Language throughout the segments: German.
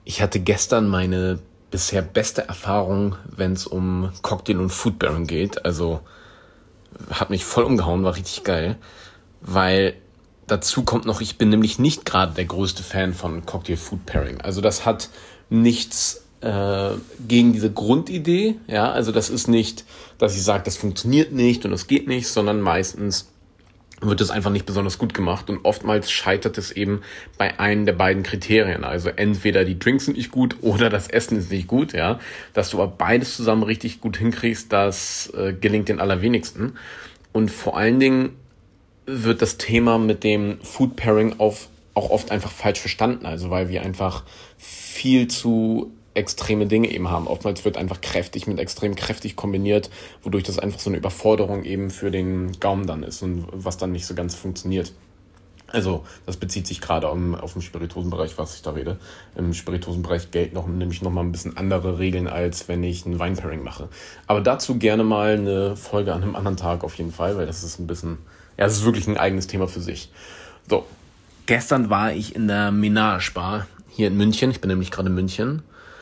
Ich hatte gestern meine bisher beste Erfahrung, wenn es um Cocktail und Food Pairing geht. Also hat mich voll umgehauen, war richtig geil. Weil dazu kommt noch, ich bin nämlich nicht gerade der größte Fan von Cocktail Food Pairing. Also das hat nichts gegen diese Grundidee. Ja, also das ist nicht, dass ich sage, das funktioniert nicht und das geht nicht, sondern meistens wird es einfach nicht besonders gut gemacht und oftmals scheitert es eben bei einem der beiden Kriterien. Also entweder die Drinks sind nicht gut oder das Essen ist nicht gut, ja. Dass du aber beides zusammen richtig gut hinkriegst, das gelingt den allerwenigsten. Und vor allen Dingen wird das Thema mit dem Food Pairing auch oft einfach falsch verstanden. Also weil wir einfach viel zu extreme Dinge eben haben. Oftmals wird einfach kräftig mit extrem kräftig kombiniert, wodurch das einfach so eine Überforderung eben für den Gaumen dann ist und was dann nicht so ganz funktioniert. Also das bezieht sich gerade auf den Spirituosenbereich, was ich da rede. Im Spirituosenbereich gelten nämlich noch mal ein bisschen andere Regeln, als wenn ich ein Wine-Pairing mache. Aber dazu gerne mal eine Folge an einem anderen Tag auf jeden Fall, weil das ist ein bisschen, ja, es ist wirklich ein eigenes Thema für sich. So, gestern war ich in der Ménage Bar hier in München. Ich bin nämlich gerade in München.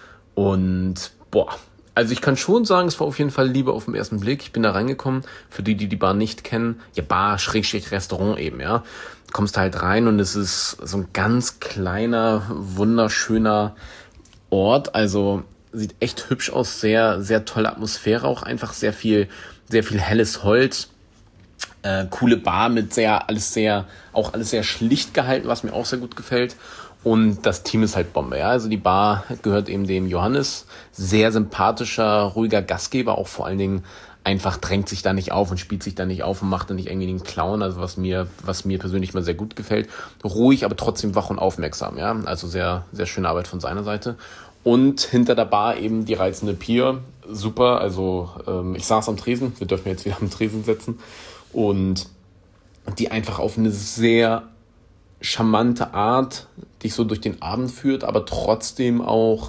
Und also ich kann schon sagen, es war auf jeden Fall Liebe auf den ersten Blick. Ich bin da reingekommen, für die die Bar nicht kennen, ja, Bar, Schrägstrich, Restaurant eben, ja. Du kommst halt rein und es ist so ein ganz kleiner, wunderschöner Ort, also sieht echt hübsch aus, sehr, sehr tolle Atmosphäre auch, einfach sehr viel helles Holz. Coole Bar mit alles sehr schlicht gehalten, was mir auch sehr gut gefällt. Und das Team ist halt Bombe, ja. Also die Bar gehört eben dem Johannes. Sehr sympathischer, ruhiger Gastgeber, auch vor allen Dingen einfach drängt sich da nicht auf und spielt sich da nicht auf und macht da nicht irgendwie den Clown, also was mir persönlich mal sehr gut gefällt. Ruhig, aber trotzdem wach und aufmerksam, ja. Also sehr, sehr schöne Arbeit von seiner Seite. Und hinter der Bar eben die reizende Pia. Super, also ich saß am Tresen, wir dürfen jetzt wieder am Tresen sitzen. Und die einfach auf eine sehr charmante Art dich so durch den Abend führt, aber trotzdem auch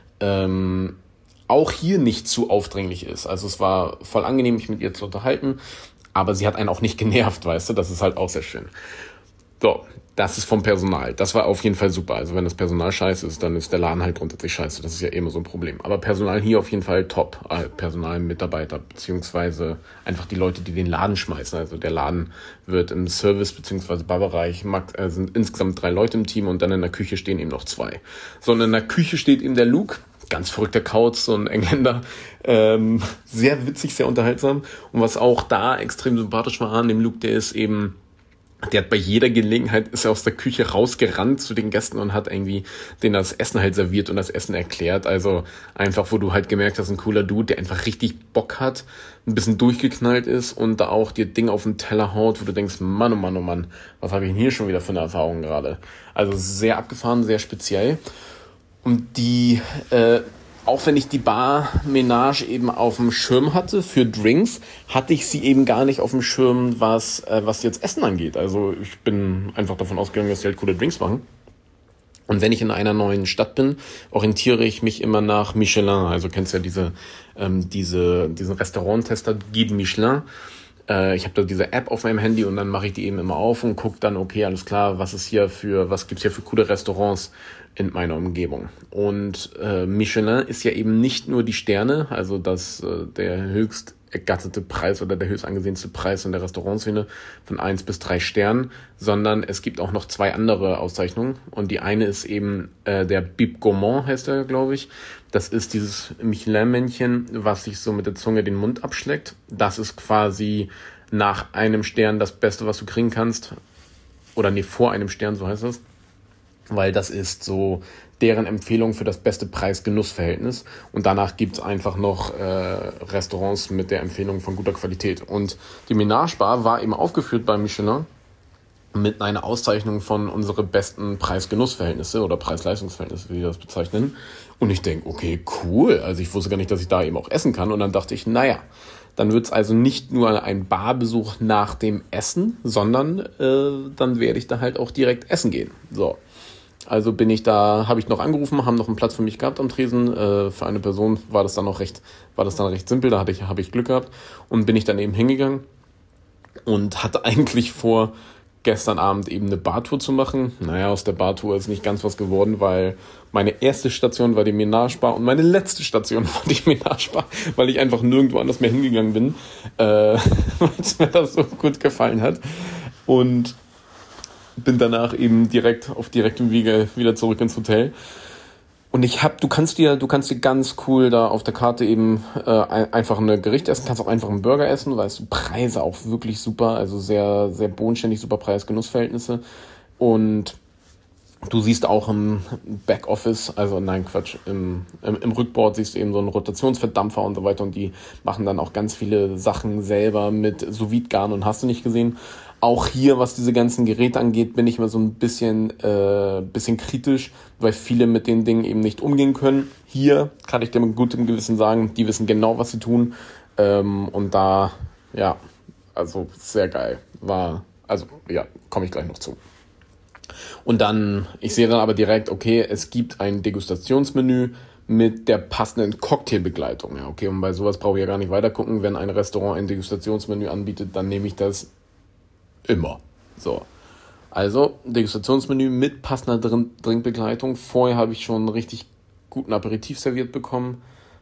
hier nicht zu aufdringlich ist. Also es war voll angenehm, mich mit ihr zu unterhalten, aber sie hat einen auch nicht genervt, weißt du, das ist halt auch sehr schön. So, das ist vom Personal. Das war auf jeden Fall super. Also wenn das Personal scheiße ist, dann ist der Laden halt grundsätzlich scheiße. Das ist ja immer so ein Problem. Aber Personal hier auf jeden Fall top. Personal, Mitarbeiter, beziehungsweise einfach die Leute, die den Laden schmeißen. Also der Laden wird im Service- beziehungsweise Barbereich sind insgesamt 3 Leute im Team und dann in der Küche stehen eben noch 2. So, und in der Küche steht eben der Luke. Ganz verrückter Kauz, so ein Engländer. Sehr witzig, sehr unterhaltsam. Und was auch da extrem sympathisch war an dem Luke, der hat bei jeder Gelegenheit, ist er aus der Küche rausgerannt zu den Gästen und hat irgendwie denen das Essen halt serviert und das Essen erklärt. Also einfach, wo du halt gemerkt hast, ein cooler Dude, der einfach richtig Bock hat, ein bisschen durchgeknallt ist und da auch dir Dinge auf den Teller haut, wo du denkst, Mann, oh Mann, oh Mann, was habe ich denn hier schon wieder für eine Erfahrung gerade? Also sehr abgefahren, sehr speziell. Und auch wenn ich die Bar-Ménage eben auf dem Schirm hatte für Drinks, hatte ich sie eben gar nicht auf dem Schirm, was jetzt Essen angeht. Also ich bin einfach davon ausgegangen, dass sie halt coole Drinks machen. Und wenn ich in einer neuen Stadt bin, orientiere ich mich immer nach Michelin. Also kennst ja diesen Restauranttester Guide Michelin. Ich habe da diese App auf meinem Handy und dann mache ich die eben immer auf und gucke dann, okay, alles klar, was gibt's hier für coole Restaurants in meiner Umgebung. Und Michelin ist ja eben nicht nur die Sterne, also der höchst ergattete Preis oder der höchst angesehenste Preis in der Restaurantszene von 1 bis 3 Sternen, sondern es gibt auch noch 2 andere Auszeichnungen. Und die eine ist eben der Bib Gourmand, heißt er, glaube ich. Das ist dieses Michelin-Männchen, was sich so mit der Zunge den Mund abschleckt. Das ist quasi nach einem Stern das Beste, was du kriegen kannst. Oder nee, vor einem Stern, so heißt das. Weil das ist so deren Empfehlung für das beste Preis-Genuss-Verhältnis. Und danach gibt's einfach noch Restaurants mit der Empfehlung von guter Qualität. Und die Ménage Bar war eben aufgeführt bei Michelin mit einer Auszeichnung von unsere besten Preis-Genuss-Verhältnisse oder Preis-Leistungs-Verhältnisse, wie die das bezeichnen. Und ich denke, okay, cool. Also ich wusste gar nicht, dass ich da eben auch essen kann. Und dann dachte ich, naja, dann wird's also nicht nur ein Barbesuch nach dem Essen, sondern dann werde ich da halt auch direkt essen gehen. So. Also habe ich noch angerufen, haben noch einen Platz für mich gehabt am Tresen. Für eine Person war das dann recht simpel, da habe ich Glück gehabt und bin ich dann eben hingegangen und hatte eigentlich vor, gestern Abend eben eine Bartour zu machen. Naja, aus der Bartour ist nicht ganz was geworden, weil meine erste Station war die Menage Bar und meine letzte Station war die Menage Bar, weil ich einfach nirgendwo anders mehr hingegangen bin, weil es mir das so gut gefallen hat. Und bin danach eben auf direktem Wege wieder zurück ins Hotel. Und du kannst dir ganz cool da auf der Karte eben einfach ein Gericht essen, kannst auch einfach einen Burger essen, weißt du, Preise auch wirklich super, also sehr, sehr bodenständig, super Preis-Genuss-Verhältnisse. Und du siehst auch im Backoffice, also nein, Quatsch, im Rückboard siehst du eben so einen Rotationsverdampfer und so weiter und die machen dann auch ganz viele Sachen selber mit Sous-Vide-Garn und hast du nicht gesehen. Auch hier, was diese ganzen Geräte angeht, bin ich immer so ein bisschen kritisch, weil viele mit den Dingen eben nicht umgehen können. Hier kann ich dir mit gutem Gewissen sagen, die wissen genau, was sie tun. Und da, ja, also sehr geil. Komme ich gleich noch zu. Und dann, ich sehe dann aber direkt, okay, es gibt ein Degustationsmenü mit der passenden Cocktailbegleitung. Ja, okay, und bei sowas brauche ich ja gar nicht weiter gucken. Wenn ein Restaurant ein Degustationsmenü anbietet, dann nehme ich das immer. So. Also, Degustationsmenü mit passender Trinkbegleitung. Vorher habe ich schon einen richtig guten Aperitif serviert bekommen.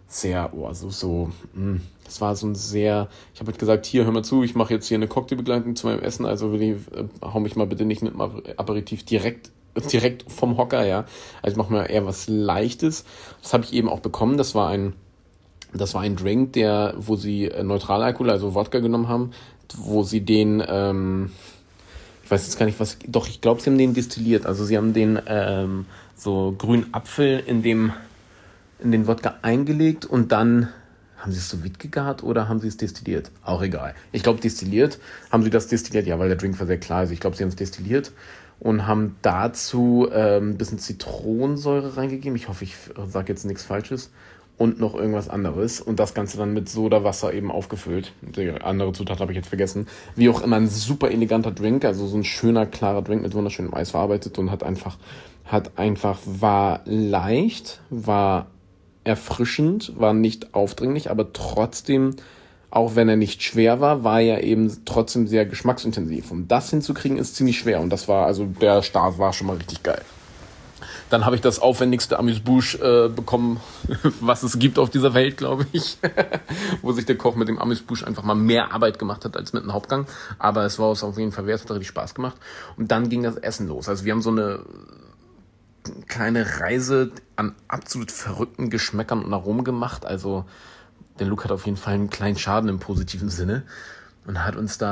Das war so ein sehr, ich habe halt gesagt, hier, hör mal zu, ich mache jetzt hier eine Cocktailbegleitung zu meinem Essen, also hau mich mal bitte nicht mit dem Aperitif direkt vom Hocker, ja. Also ich mache mir eher was Leichtes. Das habe ich eben auch bekommen. Das war ein Drink, wo sie Neutralalkohol, also Wodka genommen haben, wo sie den, ich weiß jetzt gar nicht was, doch, ich glaube, sie haben den destilliert. Also sie haben den so grünen Apfel in den Wodka eingelegt und dann haben sie es sous vide gegart oder haben sie es destilliert? Auch egal. Ich glaube, destilliert. Haben sie das destilliert? Ja, weil der Drink war sehr klar. Also ich glaube, sie haben es destilliert und haben dazu ein bisschen Zitronensäure reingegeben. Ich hoffe, ich sage jetzt nichts Falsches. Und noch irgendwas anderes. Und das Ganze dann mit Sodawasser eben aufgefüllt. Die andere Zutat habe ich jetzt vergessen. Wie auch immer, ein super eleganter Drink. Also so ein schöner, klarer Drink mit wunderschönem Eis verarbeitet und war leicht, war erfrischend, war nicht aufdringlich, aber trotzdem, auch wenn er nicht schwer war er eben trotzdem sehr geschmacksintensiv. Und das hinzukriegen ist ziemlich schwer. Und der Start war schon mal richtig geil. Dann habe ich das aufwendigste Amuse-Bouche bekommen, was es gibt auf dieser Welt, glaube ich. Wo sich der Koch mit dem Amuse-Bouche einfach mal mehr Arbeit gemacht hat als mit einem Hauptgang. Aber es war es auf jeden Fall wert, hat richtig Spaß gemacht. Und dann ging das Essen los. Also wir haben so eine kleine Reise an absolut verrückten Geschmäckern und Aromen gemacht. Also der Luke hat auf jeden Fall einen kleinen Schaden im positiven Sinne. Und ist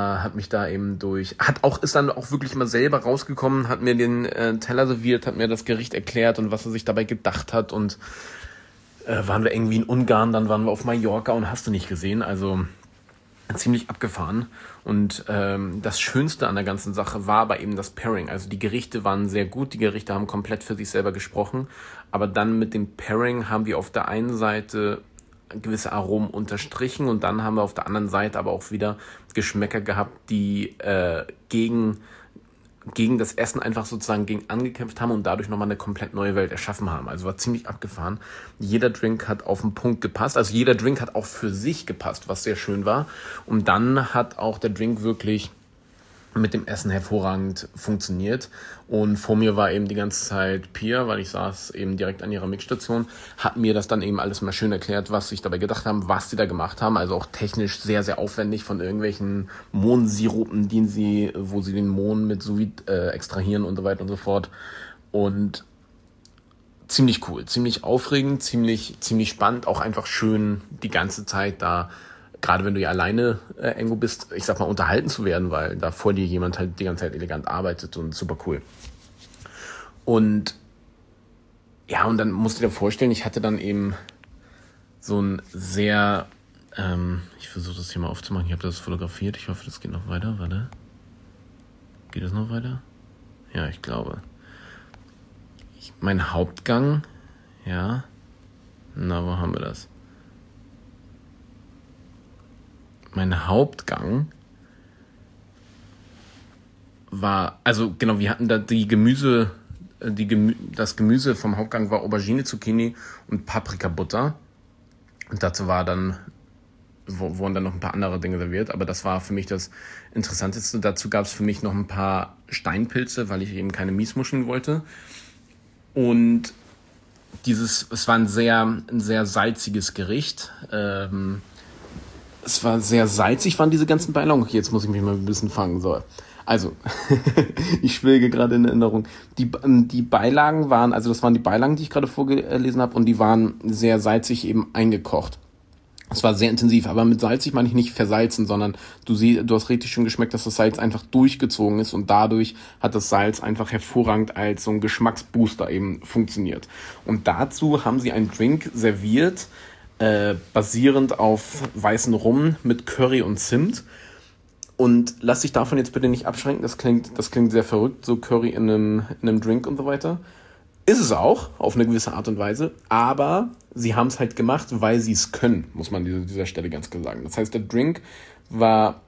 dann auch wirklich mal selber rausgekommen, hat mir den Teller serviert, hat mir das Gericht erklärt und was er sich dabei gedacht hat. Und waren wir irgendwie in Ungarn, dann waren wir auf Mallorca und hast du nicht gesehen. Also ziemlich abgefahren. Und das Schönste an der ganzen Sache war aber eben das Pairing. Also die Gerichte waren sehr gut, die Gerichte haben komplett für sich selber gesprochen. Aber dann mit dem Pairing haben wir auf der einen Seite gewisse Aromen unterstrichen und dann haben wir auf der anderen Seite aber auch wieder Geschmäcker gehabt, die gegen das Essen einfach sozusagen gegen angekämpft haben und dadurch nochmal eine komplett neue Welt erschaffen haben. Also war ziemlich abgefahren. Jeder Drink hat auf den Punkt gepasst. Also jeder Drink hat auch für sich gepasst, was sehr schön war. Und dann hat auch der Drink wirklich mit dem Essen hervorragend funktioniert. Und vor mir war eben die ganze Zeit Pia, weil ich saß eben direkt an ihrer Mixstation, hat mir das dann eben alles mal schön erklärt, was sich dabei gedacht haben, was sie da gemacht haben. Also auch technisch sehr, sehr aufwendig von irgendwelchen Mohnsirupen, wo sie den Mohn mit Sous-Vide extrahieren und so weiter und so fort. Und ziemlich cool, ziemlich aufregend, ziemlich spannend, auch einfach schön die ganze Zeit da, gerade wenn du ja alleine irgendwo bist, ich sag mal, unterhalten zu werden, weil da vor dir jemand halt die ganze Zeit elegant arbeitet und super cool. Und ja, und dann musst du dir vorstellen, ich hatte dann eben so ein sehr, ich versuche das hier mal aufzumachen, ich habe das fotografiert, ich hoffe, das geht noch weiter, warte. Geht das noch weiter? Ja, ich glaube. Mein Hauptgang, ja, na, wo haben wir das? Mein Hauptgang war, also genau, wir hatten da das Gemüse vom Hauptgang war Aubergine, Zucchini und Paprikabutter. Und dazu war dann wurden dann noch ein paar andere Dinge serviert, aber das war für mich das Interessanteste. Dazu gab es für mich noch ein paar Steinpilze, weil ich eben keine Miesmuscheln wollte. Und es war ein sehr salziges Gericht. Es war sehr salzig, waren diese ganzen Beilagen. Okay, jetzt muss ich mich mal ein bisschen fangen. So. Also, ich schwelge gerade in Erinnerung. Die Beilagen waren, also das waren die Beilagen, die ich gerade vorgelesen habe, und die waren sehr salzig eben eingekocht. Es war sehr intensiv, aber mit salzig meine ich nicht versalzen, sondern du hast richtig schön geschmeckt, dass das Salz einfach durchgezogen ist, und dadurch hat das Salz einfach hervorragend als so ein Geschmacksbooster eben funktioniert. Und dazu haben sie einen Drink serviert, basierend auf weißen Rum mit Curry und Zimt. Und lass dich davon jetzt bitte nicht abschränken, das klingt sehr verrückt, so Curry in einem Drink und so weiter. Ist es auch, auf eine gewisse Art und Weise, aber sie haben es halt gemacht, weil sie es können, muss man an dieser Stelle ganz klar sagen. Das heißt, der Drink war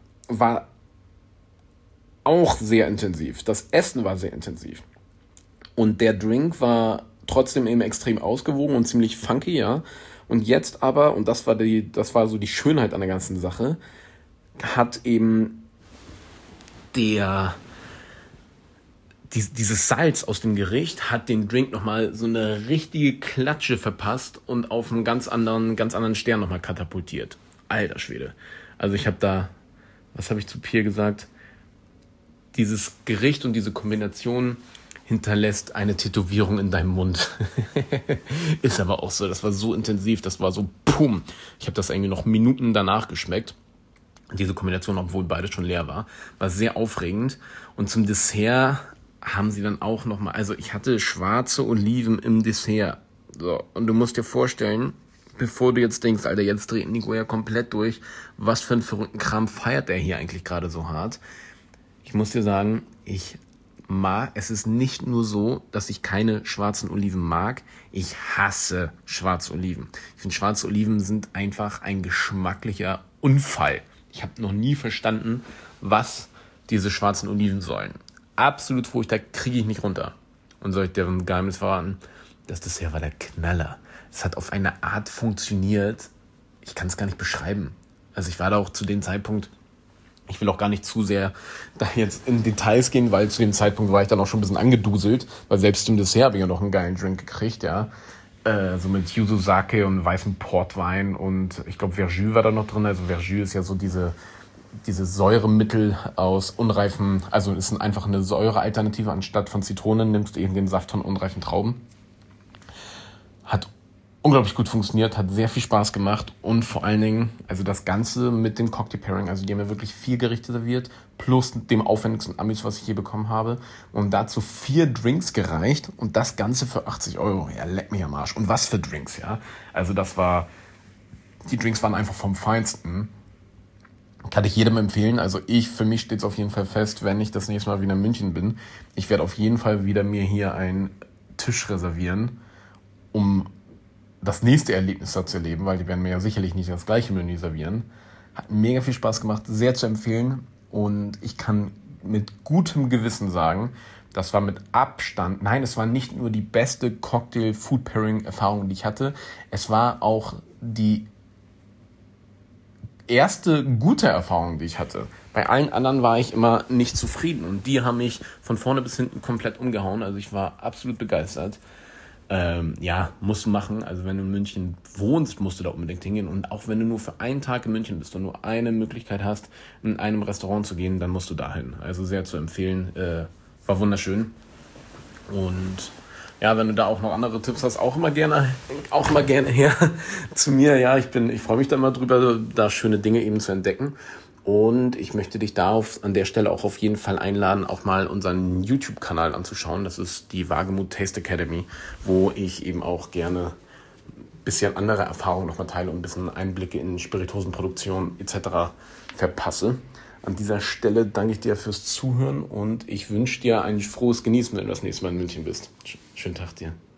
auch sehr intensiv, das Essen war sehr intensiv. Und der Drink war trotzdem eben extrem ausgewogen und ziemlich funky, ja. Und jetzt aber, und das war so die Schönheit an der ganzen Sache, hat eben dieses Salz aus dem Gericht hat den Drink nochmal so eine richtige Klatsche verpasst und auf einen ganz anderen Stern nochmal katapultiert. Alter Schwede. Also ich habe da, was habe ich zu Pierre gesagt? Dieses Gericht und diese Kombination hinterlässt eine Tätowierung in deinem Mund. Ist aber auch so, das war so intensiv, das war so pum. Ich habe das irgendwie noch Minuten danach geschmeckt. Diese Kombination, obwohl beides schon leer war sehr aufregend. Und zum Dessert haben sie dann auch nochmal, also ich hatte schwarze Oliven im Dessert. So, und du musst dir vorstellen, bevor du jetzt denkst, Alter, jetzt dreht Nico ja komplett durch, was für einen verrückten Kram feiert der hier eigentlich gerade so hart. Ich muss dir sagen, es ist nicht nur so, dass ich keine schwarzen Oliven mag, ich hasse schwarze Oliven. Ich finde, schwarze Oliven sind einfach ein geschmacklicher Unfall. Ich habe noch nie verstanden, was diese schwarzen Oliven sollen. Absolut furchtbar, kriege ich nicht runter. Und soll ich dir ein Geheimnis verraten? Das Dessert war der Knaller. Es hat auf eine Art funktioniert, ich kann es gar nicht beschreiben. Also ich war da auch zu dem Zeitpunkt, ich will auch gar nicht zu sehr da jetzt in Details gehen, weil zu dem Zeitpunkt war ich dann auch schon ein bisschen angeduselt, weil selbst im Dessert habe ich ja noch einen geilen Drink gekriegt, ja. So mit Yuzu Sake und weißem Portwein, und ich glaube Verjus war da noch drin. Also Verjus ist ja so diese Säuremittel aus unreifen, also ist einfach eine Säurealternative, anstatt von Zitronen nimmst du eben den Saft von unreifen Trauben. Hat unglaublich gut funktioniert, hat sehr viel Spaß gemacht, und vor allen Dingen, also das Ganze mit dem Cocktail Pairing, also die haben mir wirklich 4 Gerichte serviert, plus dem aufwendigsten Amüs, was ich je bekommen habe, und dazu 4 Drinks gereicht, und das Ganze für 80 Euro. Ja, leck mich am Arsch. Und was für Drinks, ja. Also die Drinks waren einfach vom Feinsten. Kann ich jedem empfehlen. Also für mich steht es auf jeden Fall fest, wenn ich das nächste Mal wieder in München bin, ich werde auf jeden Fall wieder mir hier einen Tisch reservieren, um das nächste Erlebnis da zu erleben, weil die werden mir ja sicherlich nicht das gleiche Menü servieren. Hat mega viel Spaß gemacht, sehr zu empfehlen, und ich kann mit gutem Gewissen sagen, das war mit Abstand, nein, es war nicht nur die beste Cocktail-Food-Pairing-Erfahrung, die ich hatte, es war auch die erste gute Erfahrung, die ich hatte. Bei allen anderen war ich immer nicht zufrieden, und die haben mich von vorne bis hinten komplett umgehauen, also ich war absolut begeistert. Musst du machen. Also wenn du in München wohnst, musst du da unbedingt hingehen. Und auch wenn du nur für einen Tag in München bist und nur eine Möglichkeit hast, in einem Restaurant zu gehen, dann musst du dahin. Also sehr zu empfehlen. War wunderschön. Und ja, wenn du da auch noch andere Tipps hast, auch immer gerne her zu mir. Ja, ich freue mich da immer drüber, da schöne Dinge eben zu entdecken. Und ich möchte dich an der Stelle auch auf jeden Fall einladen, auch mal unseren YouTube-Kanal anzuschauen. Das ist die Wagemut Taste Academy, wo ich eben auch gerne ein bisschen andere Erfahrungen nochmal teile und ein bisschen Einblicke in Spirituosenproduktion etc. verpasse. An dieser Stelle danke ich dir fürs Zuhören, und ich wünsche dir ein frohes Genießen, wenn du das nächste Mal in München bist. Schönen Tag dir.